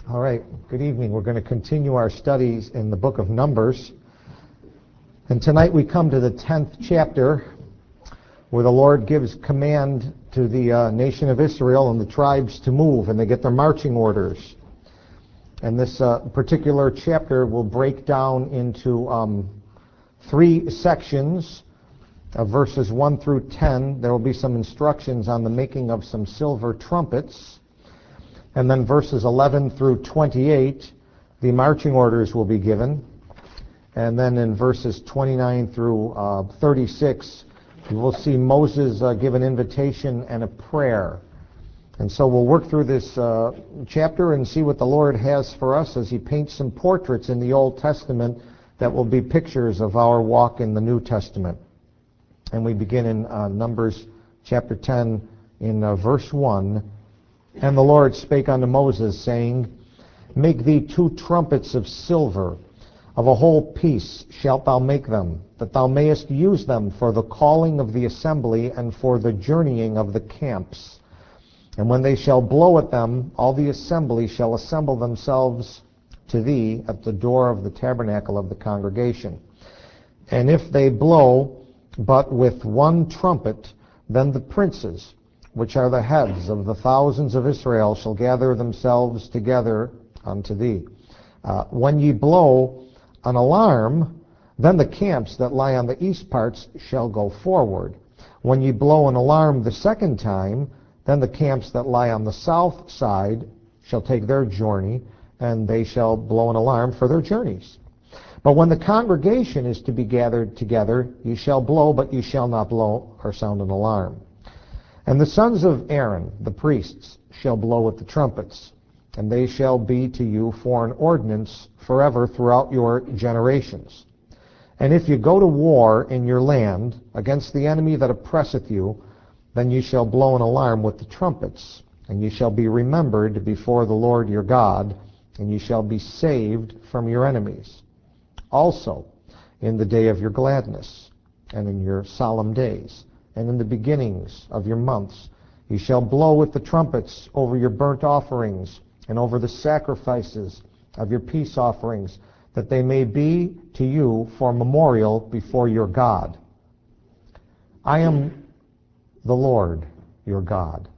All right, good evening. We're going to continue our studies in the book of Numbers. And tonight we come to the 10th chapter where the Lord gives command to the nation of Israel and the tribes to move, and they get their marching orders. And this particular chapter will break down into three sections of verses 1 through 10. There will be some instructions on the making of some silver trumpets. And then verses 11 through 28, the marching orders will be given. And then in verses 29 through 36, you will see Moses give an invitation and a prayer. And so we'll work through this chapter and see what the Lord has for us as he paints some portraits in the Old Testament that will be pictures of our walk in the New Testament. And we begin in Numbers chapter 10 in verse 1. And the Lord spake unto Moses, saying, Make thee 2 trumpets of silver, of a whole piece shalt thou make them, that thou mayest use them for the calling of the assembly and for the journeying of the camps. And when they shall blow at them, all the assembly shall assemble themselves to thee at the door of the tabernacle of the congregation. And if they blow but with 1 trumpet, then the princes, which are the heads of the thousands of Israel, shall gather themselves together unto thee. When ye blow an alarm, then the camps that lie on the east parts shall go forward. When ye blow an alarm the second time, then the camps that lie on the south side shall take their journey, and they shall blow an alarm for their journeys. But when the congregation is to be gathered together, ye shall blow, but ye shall not blow or sound an alarm. And the sons of Aaron, the priests, shall blow with the trumpets, and they shall be to you for an ordinance forever throughout your generations. And if you go to war in your land against the enemy that oppresseth you, then ye shall blow an alarm with the trumpets, and ye shall be remembered before the Lord your God, and ye shall be saved from your enemies. Also, in the day of your gladness, and in your solemn days, and in the beginnings of your months, ye shall blow with the trumpets over your burnt offerings, and over the sacrifices of your peace offerings, that they may be to you for memorial before your God. I am the Lord your God.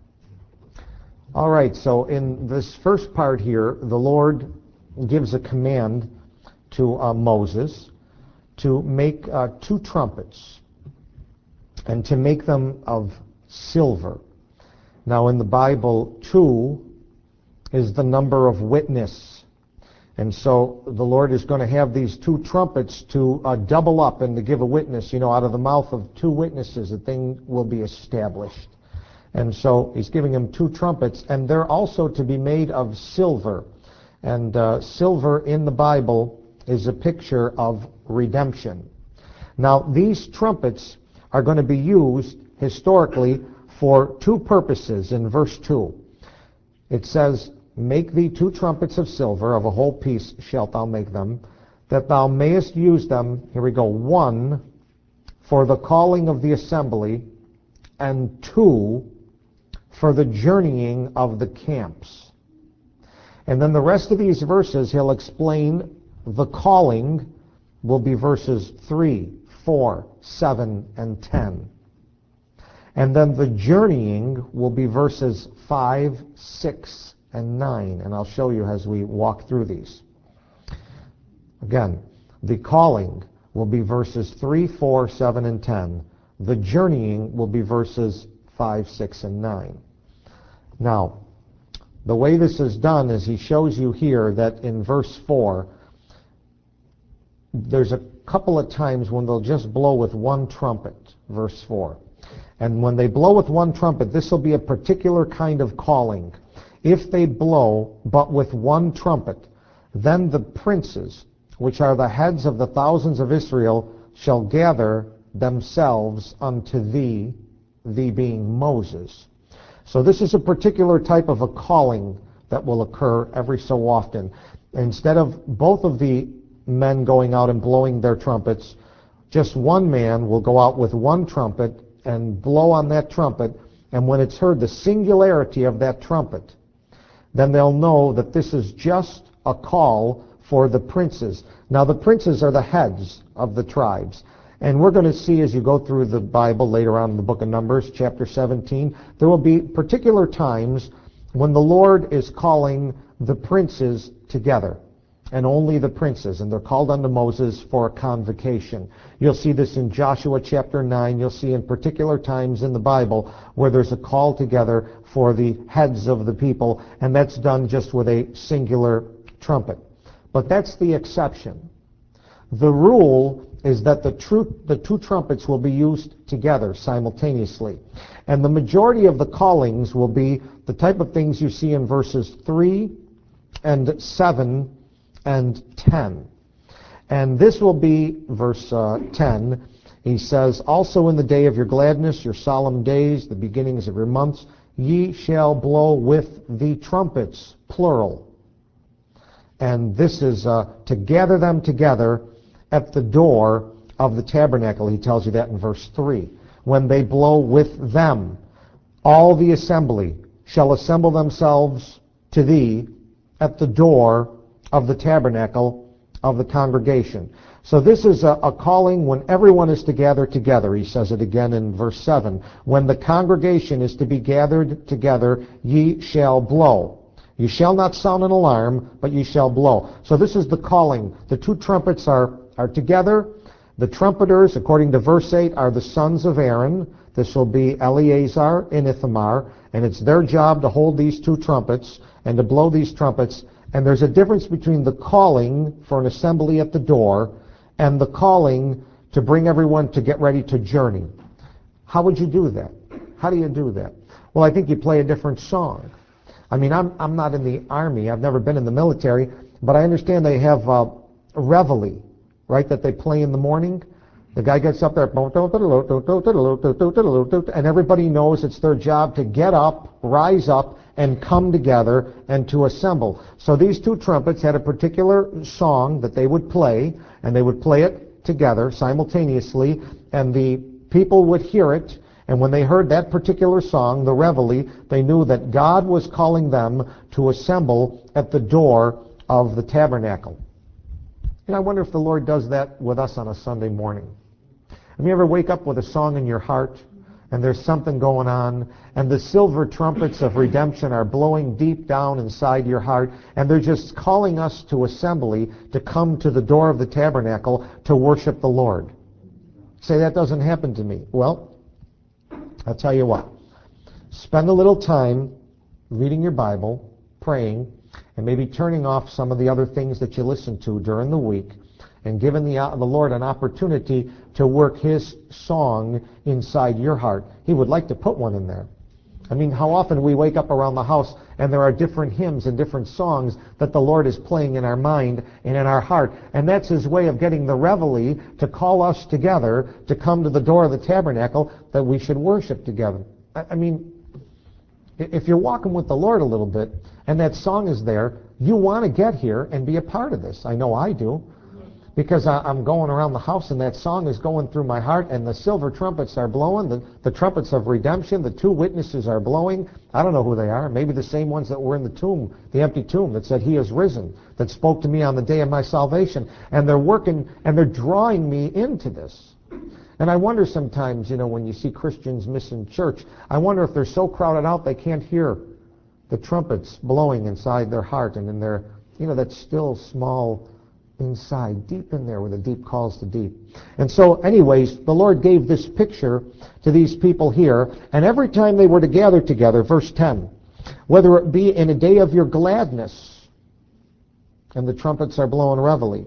All right, so in this first part here, the Lord gives a command to Moses to make 2 trumpets, and to make them of silver. Now in the Bible, 2 is the number of witness. And so the Lord is going to have these 2 trumpets to double up and to give a witness. You know, out of the mouth of 2 witnesses, a thing will be established. And so he's giving them 2 trumpets, and they're also to be made of silver. And silver in the Bible is a picture of redemption. Now these trumpets are going to be used historically for 2 purposes. In verse 2, it says, Make thee 2 trumpets of silver, of a whole piece shalt thou make them, that thou mayest use them, here we go, 1, for the calling of the assembly, and 2, for the journeying of the camps. And then the rest of these verses, he'll explain the calling will be verses 3, 4, 7, and 10. And then the journeying will be verses 5, 6, and 9. And I'll show you as we walk through these. Again, the calling will be verses 3, 4, 7, and 10. The journeying will be verses 5, 6, and 9. Now, the way this is done is he shows you here that in verse 4, there's a couple of times when they'll just blow with 1 trumpet, verse 4. And when they blow with 1 trumpet, this will be a particular kind of calling. If they blow but with 1 trumpet, then the princes, which are the heads of the thousands of Israel, shall gather themselves unto thee, thee being Moses. So this is a particular type of a calling that will occur every so often. Instead of both of the men going out and blowing their trumpets, just one man will go out with 1 trumpet and blow on that trumpet, and when it's heard, the singularity of that trumpet, then they'll know that this is just a call for the princes. Now, the princes are the heads of the tribes. And we're going to see as you go through the Bible later on in the book of Numbers, chapter 17, there will be particular times when the Lord is calling the princes together, and only the princes, and they're called unto Moses for a convocation. You'll see this in Joshua chapter 9. You'll see in particular times in the Bible where there's a call together for the heads of the people, and that's done just with a singular trumpet. But that's the exception. The rule is that the two trumpets will be used together simultaneously. And the majority of the callings will be the type of things you see in verses 3 and 7 and 10. And this will be, verse 10, he says, also in the day of your gladness, your solemn days, the beginnings of your months, ye shall blow with the trumpets, plural. And this is to gather them together at the door of the tabernacle. He tells you that in verse 3. When they blow with them, all the assembly shall assemble themselves to thee at the door of the tabernacle of the congregation. So this is a calling when everyone is to gather together. He says it again in verse 7. When the congregation is to be gathered together, ye shall blow. You shall not sound an alarm, but ye shall blow. So this is the calling. The two trumpets are together. The trumpeters, according to verse 8, are the sons of Aaron. This will be Eleazar and Ithamar, and it's their job to hold these two trumpets and to blow these trumpets. And there's a difference between the calling for an assembly at the door and the calling to bring everyone to get ready to journey. How would you do that? How do you do that? Well, I think you play a different song. I mean, I'm not in the army. I've never been in the military, but I understand they have reveille, right, that they play in the morning. The guy gets up there, and everybody knows it's their job to get up, rise up, and come together and to assemble. So these two trumpets had a particular song that they would play, and they would play it together simultaneously, and the people would hear it. And when they heard that particular song, the reveille, they knew that God was calling them to assemble at the door of the tabernacle. And I wonder if the Lord does that with us on a Sunday morning. Have you ever wake up with a song in your heart, and there's something going on, and the silver trumpets of redemption are blowing deep down inside your heart, and they're just calling us to assembly, to come to the door of the tabernacle to worship the Lord? Say, that doesn't happen to me. Well, I'll tell you what. Spend a little time reading your Bible, praying, and maybe turning off some of the other things that you listen to during the week, and giving the Lord an opportunity to work His song inside your heart. He would like to put one in there. I mean, how often we wake up around the house and there are different hymns and different songs that the Lord is playing in our mind and in our heart. And that's His way of getting the reveille to call us together to come to the door of the tabernacle that we should worship together. I mean, if you're walking with the Lord a little bit and that song is there, you want to get here and be a part of this. I know I do. Because I'm going around the house and that song is going through my heart, and the silver trumpets are blowing, the trumpets of redemption, the two witnesses are blowing. I don't know who they are. Maybe the same ones that were in the tomb, the empty tomb that said, He is risen, that spoke to me on the day of my salvation. And they're working and they're drawing me into this. And I wonder sometimes, when you see Christians missing church, I wonder if they're so crowded out they can't hear the trumpets blowing inside their heart and in their, that still small inside, deep in there where the deep calls to deep. And so anyways, the Lord gave this picture to these people here, and every time they were to gather together, verse 10, whether it be in a day of your gladness, and the trumpets are blowing reveille,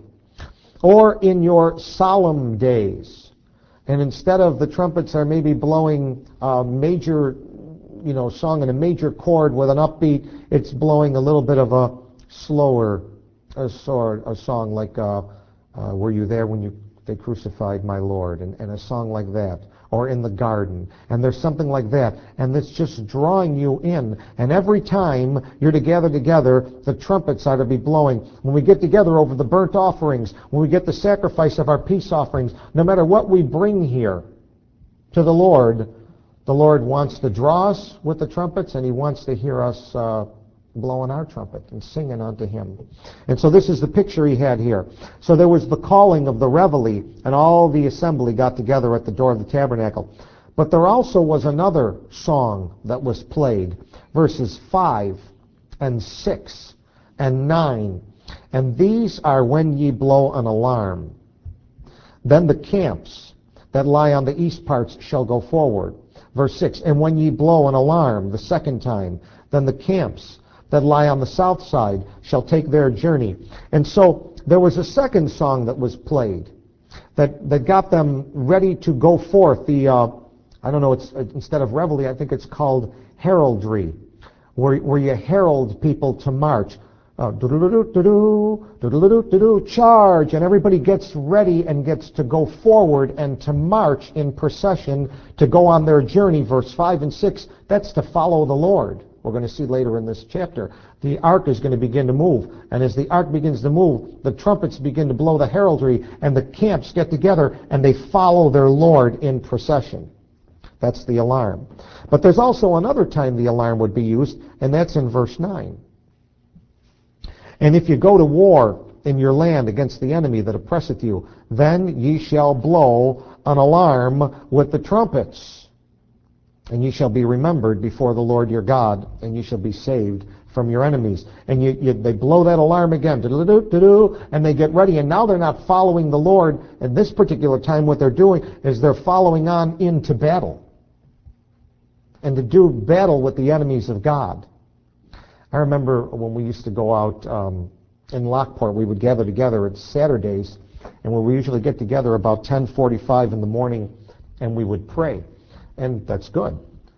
or in your solemn days, and instead of the trumpets are maybe blowing a major, song in a major chord with an upbeat, it's blowing a little bit of a slower a song like Were You There When They Crucified My Lord, and a song like that, or In the Garden, and there's something like that, and it's just drawing you in. And every time you're to gather together, the trumpets are to be blowing. When we get together over the burnt offerings, when we get the sacrifice of our peace offerings, no matter what we bring here to the Lord wants to draw us with the trumpets, and He wants to hear us blowing our trumpet and singing unto him. And so this is the picture he had here. So there was the calling of the reveille, and all the assembly got together at the door of the tabernacle. But there also was another song that was played, verses 5 and 6 and 9. And these are when ye blow an alarm. Then the camps that lie on the east parts shall go forward. Verse 6, and when ye blow an alarm the second time, then the camps that lie on the south side shall take their journey. And so there was a second song that was played that got them ready to go forth. I don't know, it's instead of reveille, I think it's called heraldry, where you herald people to march. Charge, and everybody gets ready and gets to go forward and to march in procession to go on their journey. Verse 5 and 6, that's to follow the Lord. We're going to see later in this chapter. The ark is going to begin to move, and as the ark begins to move, the trumpets begin to blow the heraldry, and the camps get together and they follow their Lord in procession. That's the alarm. But there's also another time the alarm would be used, and that's in verse 9. And if you go to war in your land against the enemy that oppresseth you, then ye shall blow an alarm with the trumpets. And ye shall be remembered before the Lord your God, and ye shall be saved from your enemies. And they blow that alarm again, and they get ready. And now they're not following the Lord. At this particular time, what they're doing is they're following on into battle, and to do battle with the enemies of God. I remember when we used to go out in Lockport, we would gather together at Saturdays, and we would usually get together about 10:45 in the morning, and we would pray. And that's good.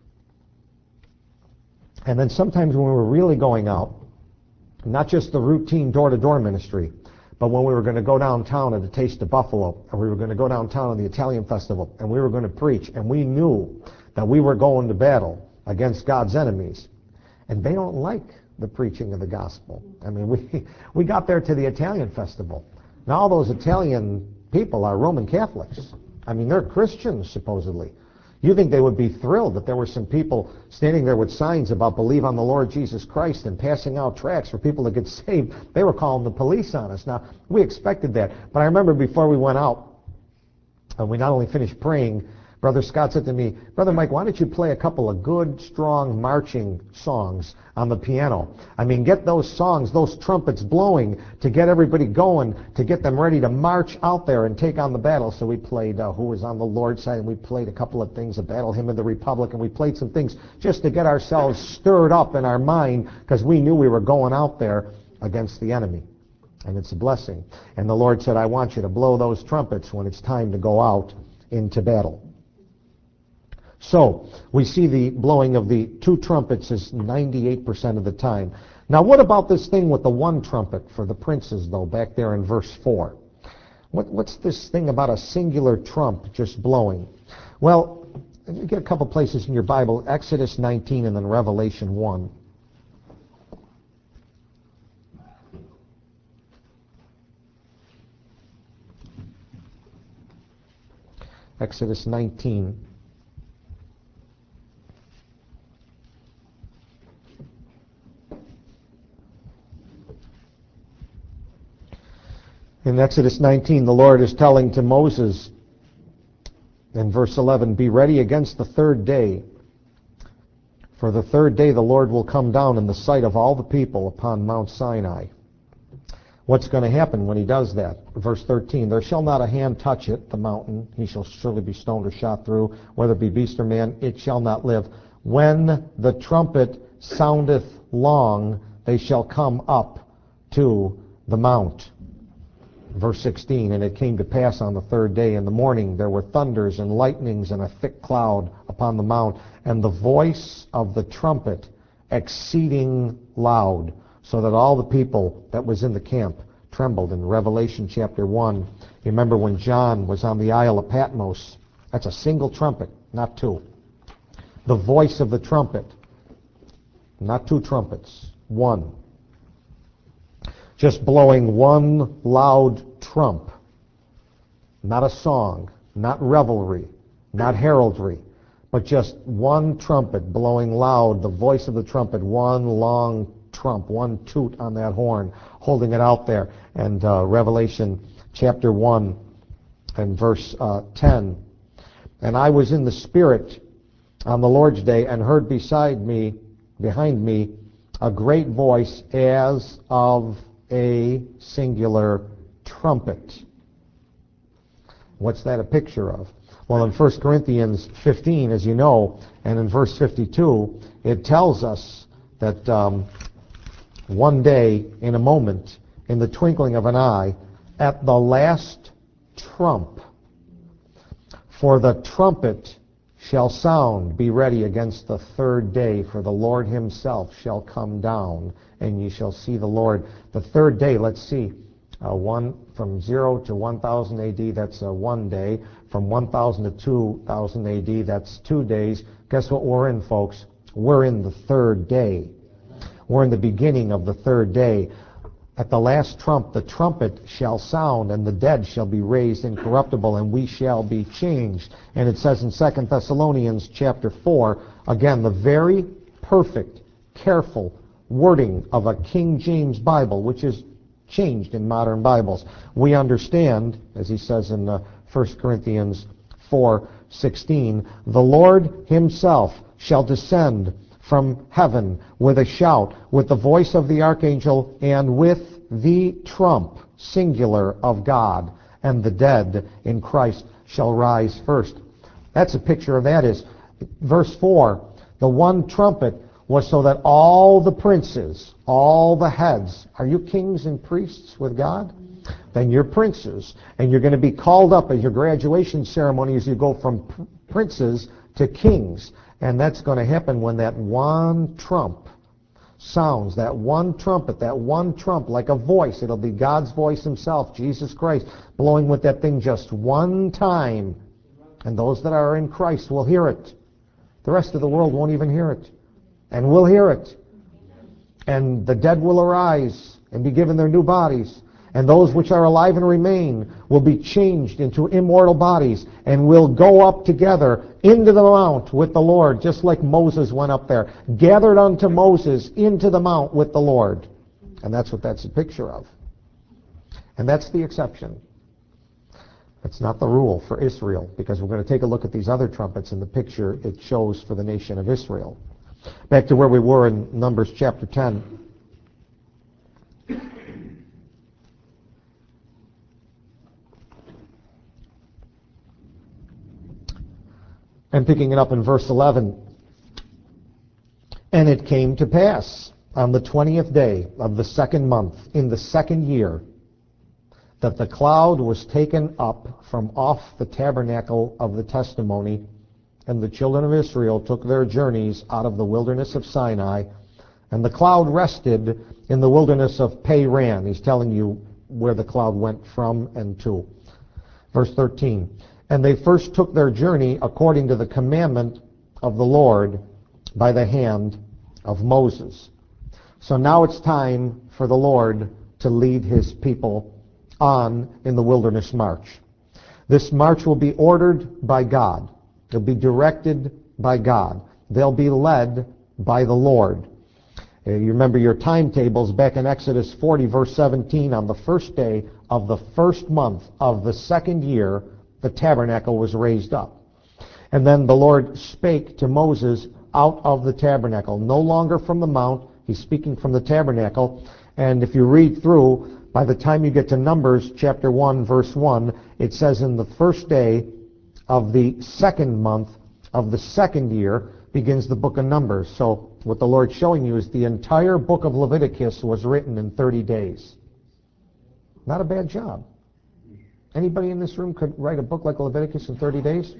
And then sometimes when we were really going out, not just the routine door-to-door ministry, but when we were going to go downtown at the Taste of Buffalo, and we were going to go downtown on the Italian Festival, and we were going to preach, and we knew that we were going to battle against God's enemies. And they don't like the preaching of the gospel. I mean, we got there to the Italian Festival. Now all those Italian people are Roman Catholics. I mean, they're Christians, supposedly. You think they would be thrilled that there were some people standing there with signs about believe on the Lord Jesus Christ and passing out tracts for people to get saved. They were calling the police on us. Now, we expected that. But I remember before we went out, we not only finished praying, Brother Scott said to me, Brother Mike, why don't you play a couple of good, strong marching songs on the piano? I mean, get those songs, those trumpets blowing to get everybody going, to get them ready to march out there and take on the battle. So we played Who Was on the Lord's Side, and we played a couple of things, a battle hymn of the Republic, and we played some things just to get ourselves stirred up in our mind because we knew we were going out there against the enemy. And it's a blessing. And the Lord said, I want you to blow those trumpets when it's time to go out into battle. So, we see the blowing of the two trumpets is 98% of the time. Now, what about this thing with the one trumpet for the princes, though, back there in verse 4? What's this thing about a singular trump just blowing? Well, you get a couple places in your Bible, Exodus 19 and then Revelation 1. Exodus 19. In Exodus 19, the Lord is telling to Moses in verse 11, be ready against the third day. For the third day the Lord will come down in the sight of all the people upon Mount Sinai. What's going to happen when he does that? Verse 13, there shall not a hand touch it, the mountain. He shall surely be stoned or shot through, whether it be beast or man, it shall not live. When the trumpet soundeth long, they shall come up to the mount. Verse 16, and it came to pass on the third day in the morning, there were thunders and lightnings and a thick cloud upon the mount, and the voice of the trumpet exceeding loud, so that all the people that was in the camp trembled. In Revelation chapter 1, you remember when John was on the Isle of Patmos, that's a single trumpet, not two. The voice of the trumpet, not two trumpets, one. Just blowing one loud trump. Not a song, not revelry, not heraldry, but just one trumpet blowing loud, the voice of the trumpet, one long trump, one toot on that horn, holding it out there. And Revelation chapter 1 and verse 10. And I was in the Spirit on the Lord's day, and heard behind me, a great voice as of a singular trumpet. What's that a picture of? Well, in 1 Corinthians 15, as you know, and in verse 52, it tells us that one day, in a moment, in the twinkling of an eye, at the last trump, for the trumpet shall sound, be ready against the third day, for the Lord himself shall come down, and ye shall see the Lord. The third day, let's see, from 0 to 1000 AD, that's 1 day. From 1000 to 2000 AD, that's 2 days. Guess what we're in, folks? We're in the third day. We're in the beginning of the third day. At the last trump, the trumpet shall sound, and the dead shall be raised incorruptible, and we shall be changed. And it says in 2 Thessalonians chapter 4, again, the very perfect, careful wording of a King James Bible, which is changed in modern Bibles. We understand, as he says in 1 Corinthians 4:16, the Lord himself shall descend from heaven with a shout, with the voice of the archangel, and with the trump, singular, of God, and the dead in Christ shall rise first. That's a picture of that is verse 4. The one trumpet was so that all the princes, all the heads, are you kings and priests with God? Then you're princes, and you're going to be called up at your graduation ceremony as you go from princes to kings. And that's going to happen when that one trump sounds, that one trumpet, that one trump, like a voice. It'll be God's voice himself, Jesus Christ, blowing with that thing just one time. And those that are in Christ will hear it. The rest of the world won't even hear it. And we'll hear it. And the dead will arise and be given their new bodies. And those which are alive and remain will be changed into immortal bodies and will go up together into the mount with the Lord, just like Moses went up there, gathered unto Moses into the mount with the Lord. And that's what that's a picture of. And that's the exception. It's not the rule for Israel, because we're going to take a look at these other trumpets in the picture it shows for the nation of Israel. Back to where we were in Numbers chapter 10. And picking it up in verse 11. And it came to pass on the 20th day of the second month, in the second year, that the cloud was taken up from off the tabernacle of the testimony, and the children of Israel took their journeys out of the wilderness of Sinai, and the cloud rested in the wilderness of Paran. He's telling you where the cloud went from and to. Verse 13. And they first took their journey according to the commandment of the Lord by the hand of Moses. So now it's time for the Lord to lead his people on in the wilderness march. This march will be ordered by God. It'll be directed by God. They'll be led by the Lord. You remember your timetables back in Exodus 40, verse 17, on the first day of the first month of the second year, the tabernacle was raised up. And then the Lord spake to Moses out of the tabernacle, no longer from the mount. He's speaking from the tabernacle. And if you read through, by the time you get to Numbers chapter 1, verse 1, it says in the first day of the second month of the second year begins the book of Numbers. So what the Lord's showing you is the entire book of Leviticus was written in 30 days. Not a bad job. Anybody in this room could write a book like Leviticus in 30 days?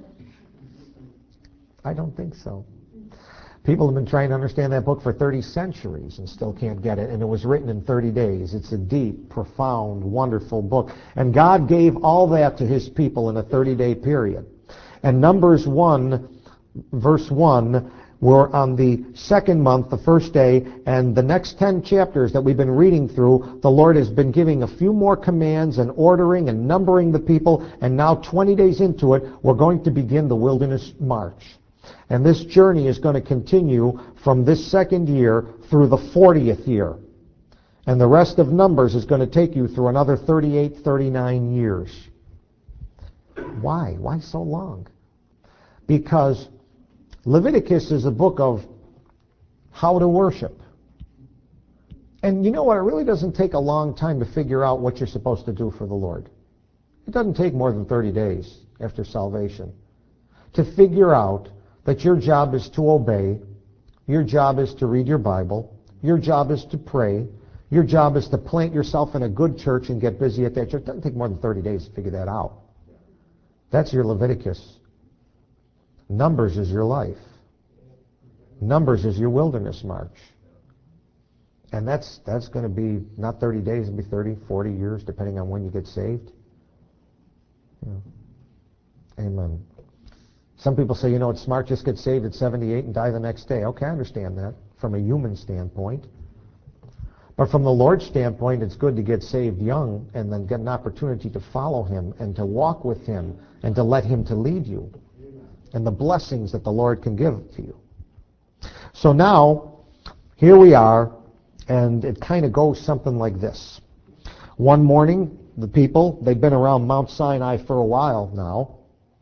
I don't think so. People have been trying to understand that book for 30 centuries and still can't get it, and it was written in 30 days. It's a deep, profound, wonderful book. And God gave all that to his people in a 30-day period. And Numbers 1, verse 1, we're on the second month, the first day, and the next 10 chapters that we've been reading through, the Lord has been giving a few more commands and ordering and numbering the people, and now 20 days into it, we're going to begin the wilderness march. And this journey is going to continue from this second year through the 40th year. And the rest of Numbers is going to take you through another 38, 39 years. Why? Why so long? Because Leviticus is a book of how to worship. And you know what? It really doesn't take a long time to figure out what you're supposed to do for the Lord. It doesn't take more than 30 days after salvation to figure out that your job is to obey, your job is to read your Bible, your job is to pray, your job is to plant yourself in a good church and get busy at that church. It doesn't take more than 30 days to figure that out. That's your Leviticus. Numbers is your life. Numbers is your wilderness march. And that's going to be not 30 days, it'll be 30, 40 years, depending on when you get saved. Yeah. Amen. Some people say, it's smart, just get saved at 78 and die the next day. Okay, I understand that from a human standpoint. But from the Lord's standpoint, it's good to get saved young and then get an opportunity to follow Him and to walk with Him and to let Him to lead you and the blessings that the Lord can give to you. So now, here we are, and it kind of goes something like this. One morning, the people, they've been around Mount Sinai for a while now.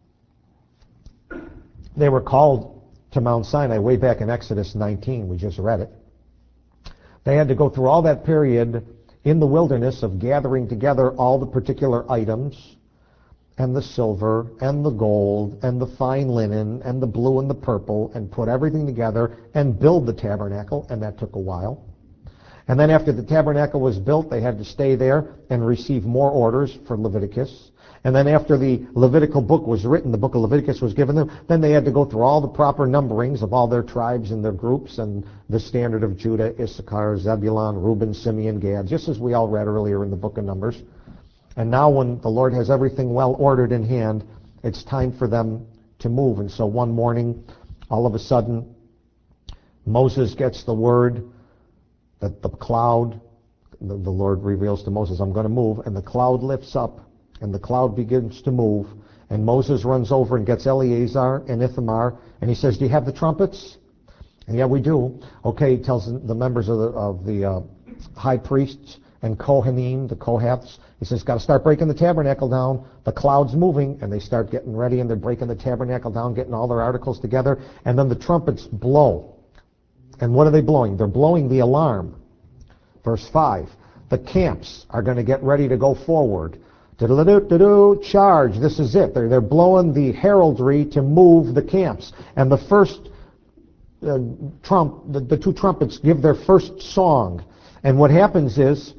They were called to Mount Sinai way back in Exodus 19. We just read it. They had to go through all that period in the wilderness of gathering together all the particular items, and the silver, and the gold, and the fine linen, and the blue and the purple, and put everything together and build the tabernacle, and that took a while. And then after the tabernacle was built, they had to stay there and receive more orders for Leviticus. And then after the Levitical book was written, the book of Leviticus was given them, then they had to go through all the proper numberings of all their tribes and their groups and the standard of Judah, Issachar, Zebulun, Reuben, Simeon, Gad, just as we all read earlier in the book of Numbers. And now when the Lord has everything well ordered in hand, it's time for them to move. And so one morning, all of a sudden, Moses gets the word that the cloud, the Lord reveals to Moses, I'm going to move, and the cloud lifts up, and the cloud begins to move, and Moses runs over and gets Eleazar and Ithamar, and he says, do you have the trumpets? And yeah, we do. Okay, he tells the members of the high priests and Kohanim, the Kohaths, he says, got to start breaking the tabernacle down. The cloud's moving, and they start getting ready, and they're breaking the tabernacle down, getting all their articles together, and then the trumpets blow. And what are they blowing? They're blowing the alarm. Verse 5, the camps are going to get ready to go forward. Charge, this is it. They're blowing the heraldry to move the camps. And the first the two trumpets give their first song. And what happens is,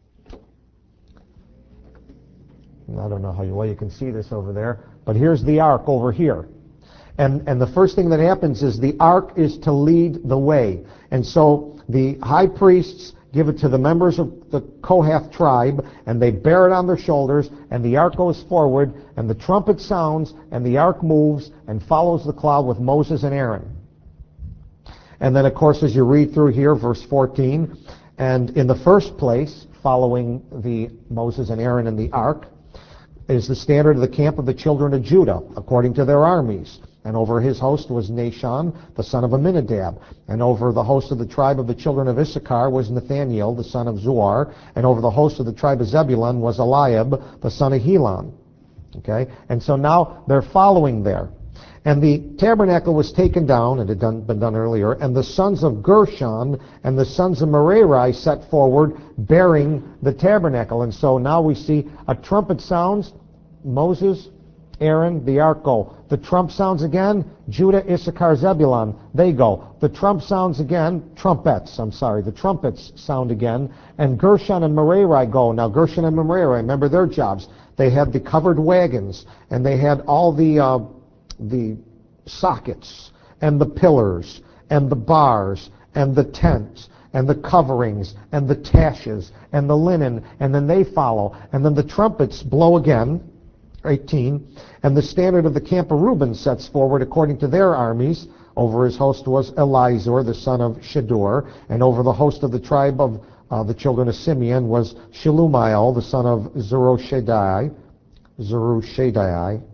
I don't know how well you can see this over there, but here's the ark over here. And the first thing that happens is the ark is to lead the way. And so the high priests give it to the members of the Kohath tribe, and they bear it on their shoulders, and the ark goes forward, and the trumpet sounds, and the ark moves and follows the cloud with Moses and Aaron. And then, of course, as you read through here, verse 14, and in the first place, following the Moses and Aaron and the ark, is the standard of the camp of the children of Judah, according to their armies. And over his host was Nahshon, the son of Amminadab. And over the host of the tribe of the children of Issachar was Nathaniel, the son of Zuar. And over the host of the tribe of Zebulun was Eliab, the son of Helon. Okay? And so now they're following there. And the tabernacle was taken down, it had been done earlier, and the sons of Gershon and the sons of Merari set forward bearing the tabernacle. And so now we see a trumpet sounds, Moses, Aaron, the ark go. The trump sounds again, Judah, Issachar, Zebulun, they go. The trump sounds again, the trumpets sound again, and Gershon and Merari go. Now Gershon and Merari, remember their jobs. They had the covered wagons, and they had all the sockets, and the pillars, and the bars, and the tents, and the coverings, and the taches, and the linen, and then they follow. And then the trumpets blow again, 18, and the standard of the camp of Reuben sets forward according to their armies. Over his host was Elizur, the son of Shedeur, and over the host of the tribe of the children of Simeon was Shelumiel, the son of Zerushadai,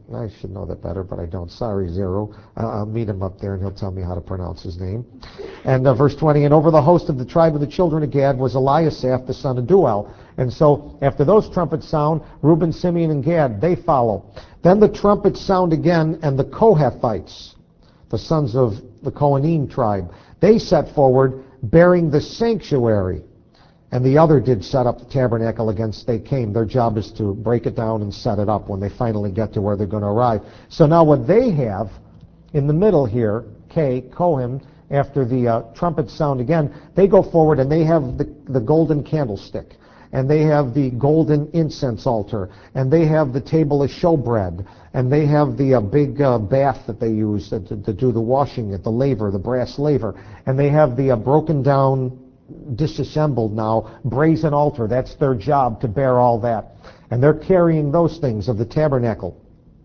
I should know that better, but I don't. Sorry, Zero. I'll meet him up there, and he'll tell me how to pronounce his name. And verse 20, and over the host of the tribe of the children of Gad was Eliasaph, the son of Duel. And so after those trumpets sound, Reuben, Simeon, and Gad, they follow. Then the trumpets sound again, and the Kohathites, the sons of the Kohanim tribe, they set forward, bearing the sanctuary. And the other did set up the tabernacle against they came. Their job is to break it down and set it up when they finally get to where they're going to arrive. So now what they have in the middle here, Kohim, after the trumpets sound again, they go forward and they have the golden candlestick. And they have the golden incense altar. And they have the table of showbread. And they have the big bath that they use to do the washing at the laver, the brass laver. And they have the broken down, disassembled now, brazen altar. That's their job, to bear all that. And they're carrying those things of the tabernacle.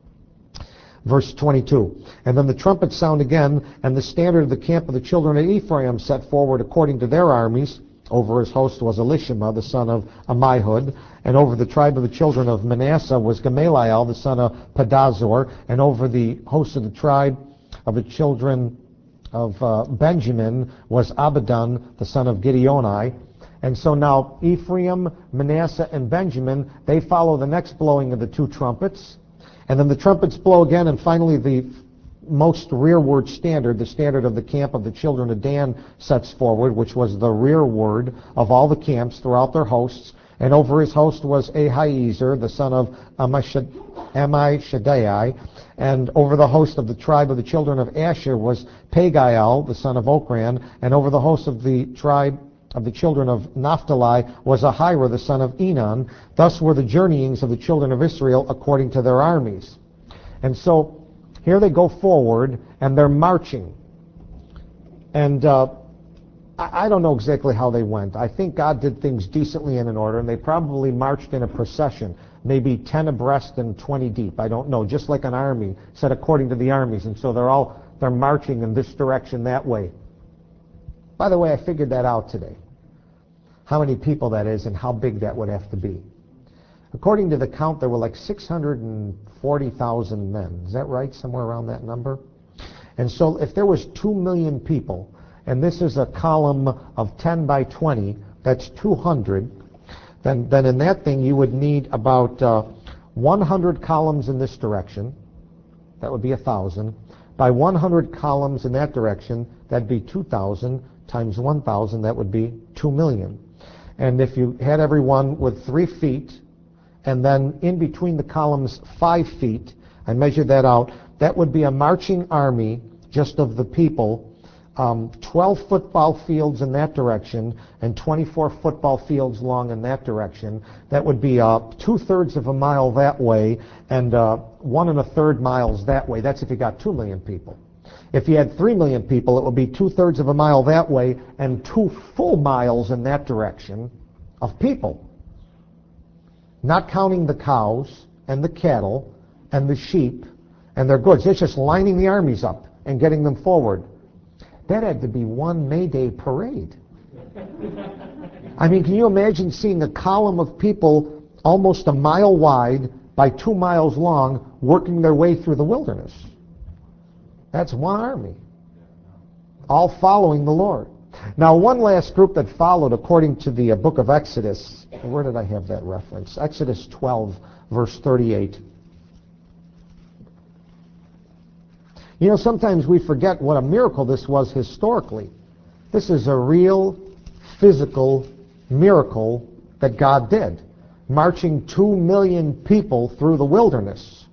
Verse 22, and then the trumpets sound again, and the standard of the camp of the children of Ephraim set forward according to their armies. Over his host was Elishama, the son of Ammihud, and over the tribe of the children of Manasseh was Gamaliel, the son of Pedazur, and over the host of the tribe of the children of Benjamin was Abidan, the son of Gideoni. And so now Ephraim, Manasseh, and Benjamin, they follow the next blowing of the two trumpets. And then the trumpets blow again, and finally the most rearward standard, the standard of the camp of the children of Dan, sets forward, which was the rearward of all the camps throughout their hosts. And over his host was Ahiezer, the son of Ammishaddai, and over the host of the tribe of the children of Asher was Pagiel, the son of Okran, and over the host of the tribe of the children of Naphtali was Ahira, the son of Enan. Thus were the journeyings of the children of Israel according to their armies. And so here they go forward, and they're marching. And I don't know exactly how they went. I think God did things decently and in order, and they probably marched in a procession, maybe 10 abreast and 20 deep. I don't know, just like an army, said according to the armies. And so they're marching in this direction, that way. By the way, I figured that out today, how many people that is and how big that would have to be. According to the count, there were like 640,000 men. Is that right? Somewhere around that number? And so if there was 2 million people, and this is a column of 10 by 20, that's 200, then in that thing you would need about 100 columns in this direction. That would be 1,000. By 100 columns in that direction, that'd be 2,000 times 1,000, that would be 2 million. And if you had everyone with 3 feet, and then in between the columns 5 feet, I measured that out, that would be a marching army just of the people, 12 football fields in that direction and 24 football fields long in that direction. That would be 2/3 of a mile that way and 1 1/3 miles that way. That's if you got 2 million people. If you had 3 million people, it would be 2/3 of a mile that way and 2 full miles in that direction of people. Not counting the cows and the cattle and the sheep and their goods. It's just lining the armies up and getting them forward. That had to be one May Day parade. I mean, can you imagine seeing a column of people almost a mile wide by 2 miles long working their way through the wilderness? That's one army, all following the Lord. Now, one last group that followed, according to the book of Exodus, where did I have that reference? Exodus 12, verse 38. You know, sometimes we forget what a miracle this was historically. This is a real physical miracle that God did, marching 2 million people through the wilderness.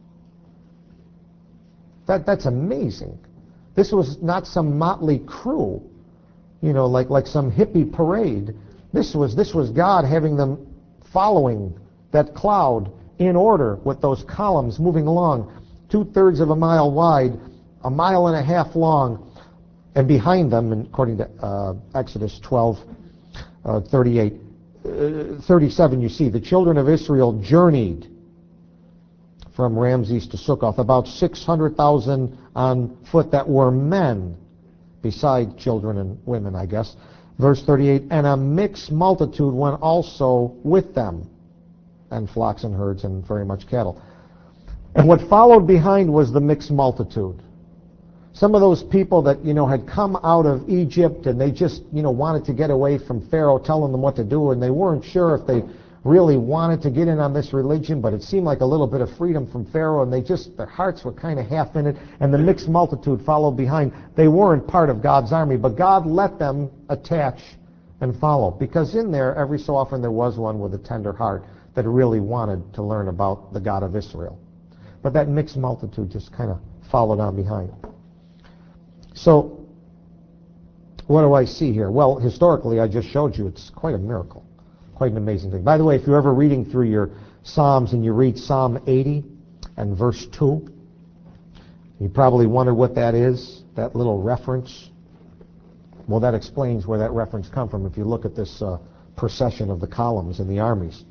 That's amazing. This was not some motley crew, you know, like some hippie parade. This was God having them following that cloud in order with those columns moving along, 2/3 of a mile wide, 1.5 miles long, and behind them, according to Exodus 12, 38, 37, you see, the children of Israel journeyed from Ramses to Sukkoth, about 600,000 on foot that were men, beside children and women, I guess. Verse 38, and a mixed multitude went also with them, and flocks and herds and very much cattle. And what followed behind was the mixed multitude. Some of those people that, had come out of Egypt and they just, wanted to get away from Pharaoh telling them what to do, and they weren't sure if they really wanted to get in on this religion, but it seemed like a little bit of freedom from Pharaoh, and their hearts were kind of half in it, and the mixed multitude followed behind. They weren't part of God's army, but God let them attach and follow, because in there, every so often there was one with a tender heart that really wanted to learn about the God of Israel. But that mixed multitude just kind of followed on behind. So, what do I see here? Well, historically, I just showed you it's quite a miracle. Quite an amazing thing. By the way, if you're ever reading through your Psalms and you read Psalm 80 and verse 2, you probably wonder what that is, that little reference. Well, that explains where that reference comes from if you look at this procession of the columns and the armies.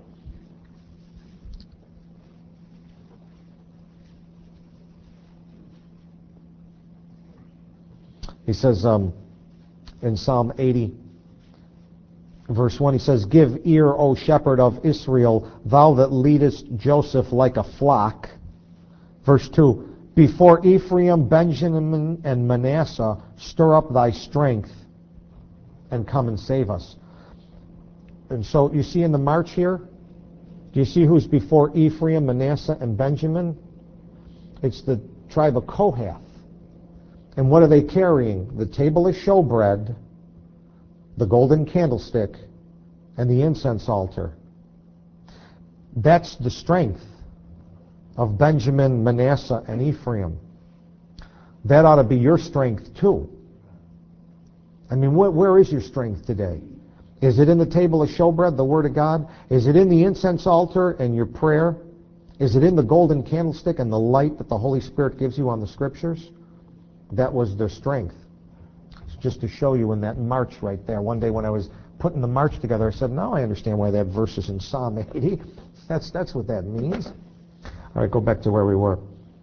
He says in Psalm 80, verse 1, he says, "Give ear, O shepherd of Israel, thou that leadest Joseph like a flock." Verse 2, "Before Ephraim, Benjamin, and Manasseh, stir up thy strength and come and save us." And so you see in the march here, do you see who's before Ephraim, Manasseh, and Benjamin? It's the tribe of Kohath. And what are they carrying? The table of showbread, the golden candlestick, and the incense altar. That's the strength of Benjamin, Manasseh, and Ephraim. That ought to be your strength too. I mean, where is your strength today? Is it in the table of showbread, the Word of God? Is it in the incense altar and your prayer? Is it in the golden candlestick and the light that the Holy Spirit gives you on the Scriptures? That was their strength. Just to show you in that march right there. One day when I was putting the march together, I said, now I understand why that verse is in Psalm 80. That's what that means. All right, go back to where we were.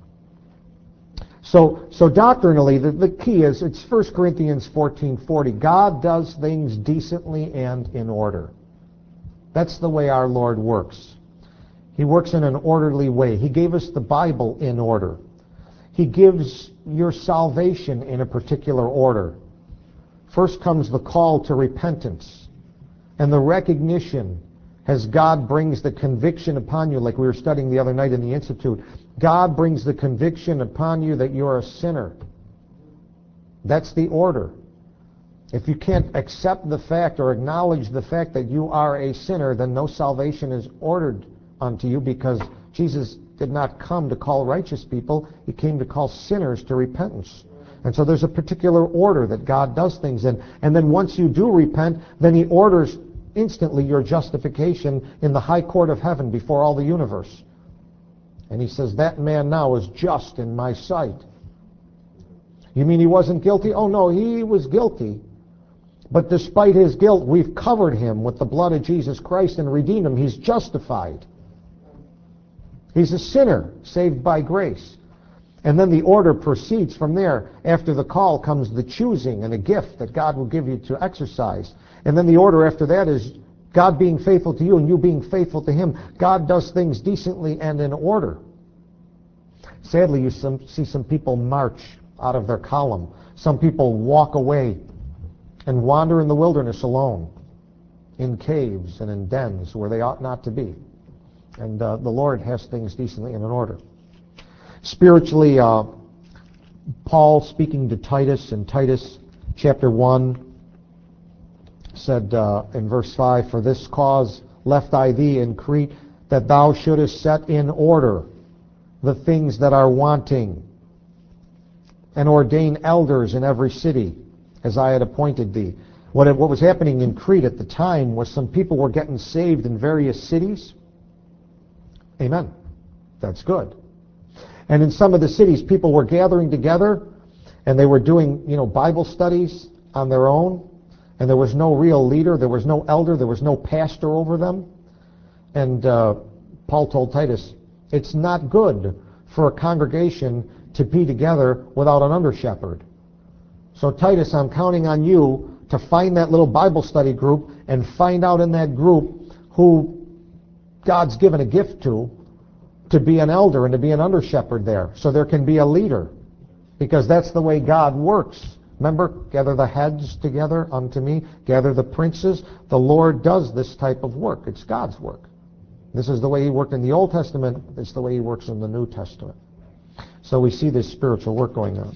So doctrinally, the key is, it's 1 Corinthians 14:40. God does things decently and in order. That's the way our Lord works. He works in an orderly way. He gave us the Bible in order. He gives your salvation in a particular order. First comes the call to repentance and the recognition as God brings the conviction upon you, like we were studying the other night in the Institute. God brings the conviction upon you that you're a sinner. That's the order. If you can't accept the fact or acknowledge the fact that you are a sinner, then no salvation is ordered unto you, because Jesus did not come to call righteous people. He came to call sinners to repentance. And so there's a particular order that God does things in. And then once you do repent, then He orders instantly your justification in the high court of heaven before all the universe. And He says, that man now is just in my sight. You mean he wasn't guilty? Oh no, he was guilty. But despite his guilt, we've covered him with the blood of Jesus Christ and redeemed him. He's justified. He's a sinner saved by grace. And then the order proceeds from there. After the call comes the choosing and a gift that God will give you to exercise. And then the order after that is God being faithful to you and you being faithful to Him. God does things decently and in order. Sadly, you see some people march out of their column. Some people walk away and wander in the wilderness alone, in caves and in dens where they ought not to be. And the Lord has things decently and in order. Spiritually, Paul, speaking to Titus in Titus chapter 1, said in verse 5, "For this cause left I thee in Crete, that thou shouldest set in order the things that are wanting, and ordain elders in every city, as I had appointed thee." What was happening in Crete at the time was some people were getting saved in various cities. Amen. That's good. And in some of the cities, people were gathering together, and they were doing, Bible studies on their own, and there was no real leader, there was no elder, there was no pastor over them. And Paul told Titus, it's not good for a congregation to be together without an under-shepherd. So Titus, I'm counting on you to find that little Bible study group and find out in that group who God's given a gift to, to be an elder and to be an under shepherd there, so there can be a leader, because that's the way God works. Remember, gather the heads together unto me, gather the princes. The Lord does this type of work. It's God's work. This is the way he worked in the Old Testament. It's the way he works in the New Testament. So we see this spiritual work going on.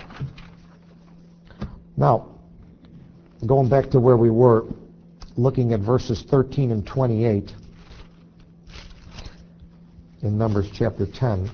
Now, going back to where we were, looking at verses 13 and 28 in Numbers chapter 10.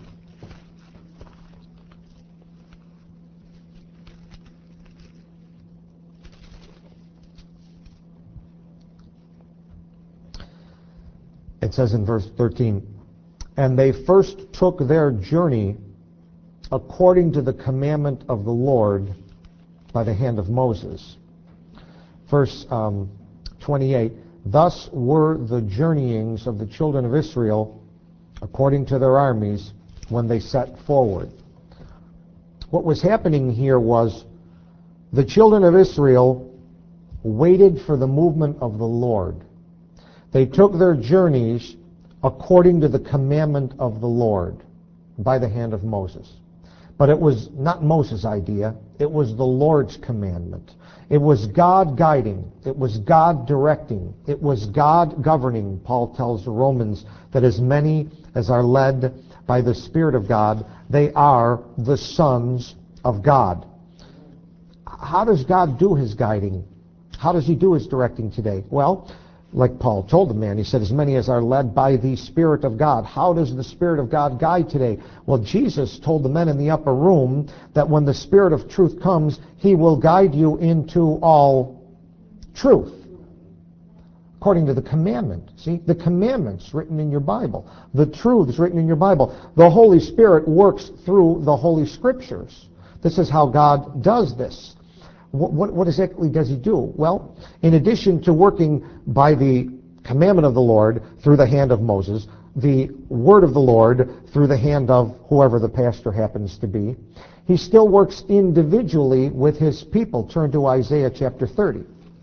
It says in verse 13, "And they first took their journey according to the commandment of the Lord by the hand of Moses." Verse 28, "Thus were the journeyings of the children of Israel according to their armies when they set forward." What was happening here was the children of Israel waited for the movement of the Lord. They took their journeys according to the commandment of the Lord by the hand of Moses. But it was not Moses' idea. It was the Lord's commandment. It was God guiding. It was God directing. It was God governing. Paul tells the Romans that as many as are led by the Spirit of God, they are the sons of God. How does God do his guiding? How does he do his directing today? Well, like Paul told the man, he said, as many as are led by the Spirit of God. How does the Spirit of God guide today? Well, Jesus told the men in the upper room that when the Spirit of truth comes, he will guide you into all truth, according to the commandment. See, the commandments written in your Bible, the truths written in your Bible. The Holy Spirit works through the Holy Scriptures. This is how God does this. What exactly does he do? Well, in addition to working by the commandment of the Lord through the hand of Moses, the word of the Lord through the hand of whoever the pastor happens to be, he still works individually with his people. Turn to Isaiah chapter 30.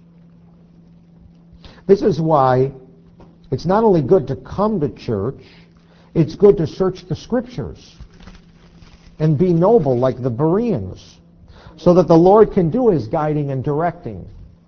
This is why it's not only good to come to church, it's good to search the Scriptures and be noble like the Bereans, so that the Lord can do his guiding and directing.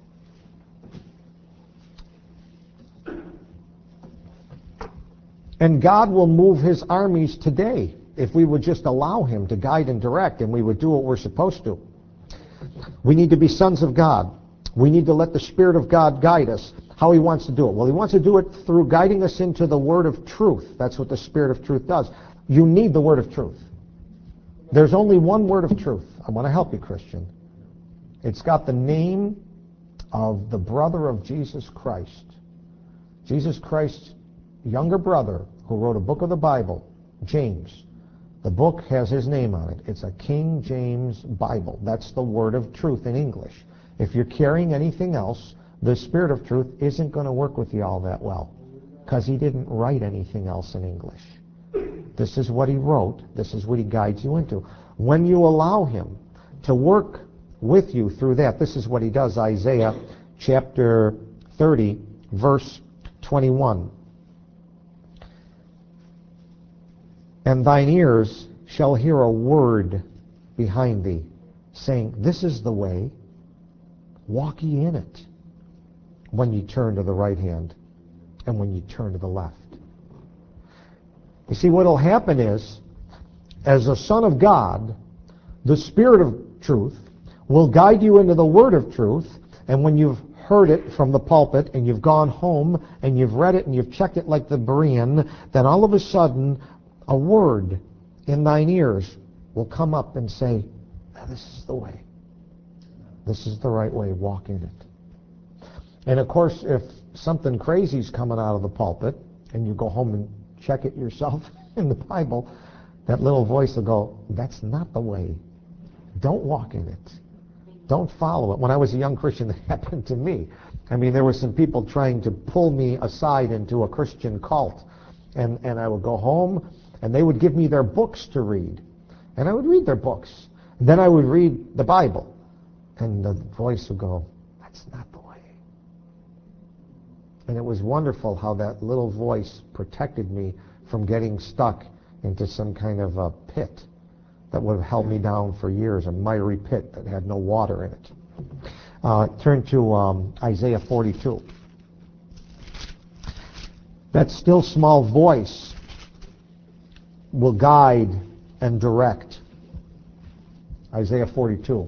And God will move his armies today if we would just allow him to guide and direct, and we would do what we're supposed to. We need to be sons of God. We need to let the Spirit of God guide us. How he wants to do it? Well, he wants to do it through guiding us into the word of truth. That's what the Spirit of truth does. You need the word of truth. There's only one word of truth. I want to help you, Christian. It's got the name of the brother of Jesus Christ. Jesus Christ's younger brother who wrote a book of the Bible, James. The book has his name on it. It's a King James Bible. That's the word of truth in English. If you're carrying anything else, the Spirit of truth isn't going to work with you all that well, because he didn't write anything else in English. This is what he wrote. This is what he guides you into. When you allow him to work with you through that, this is what he does. Isaiah chapter 30, verse 21. "And thine ears shall hear a word behind thee, saying, This is the way, walk ye in it, when ye turn to the right hand, and when ye turn to the left." You see, what will happen is, as a son of God, the Spirit of truth will guide you into the word of truth, and when you've heard it from the pulpit, and you've gone home, and you've read it, and you've checked it like the Berean, then all of a sudden, a word in thine ears will come up and say, this is the way. This is the right way. Walk in it. And of course, if something crazy's coming out of the pulpit, and you go home and check it yourself in the Bible, that little voice will go, that's not the way. Don't walk in it. Don't follow it. When I was a young Christian, that happened to me. I mean, there were some people trying to pull me aside into a Christian cult. And I would go home, and they would give me their books to read. And I would read their books. And then I would read the Bible. And the voice would go, that's not the way. And it was wonderful how that little voice protected me from getting stuck into some kind of a pit that would have held me down for years, a miry pit that had no water in it. Turn to Isaiah 42. That still small voice will guide and direct. Isaiah 42.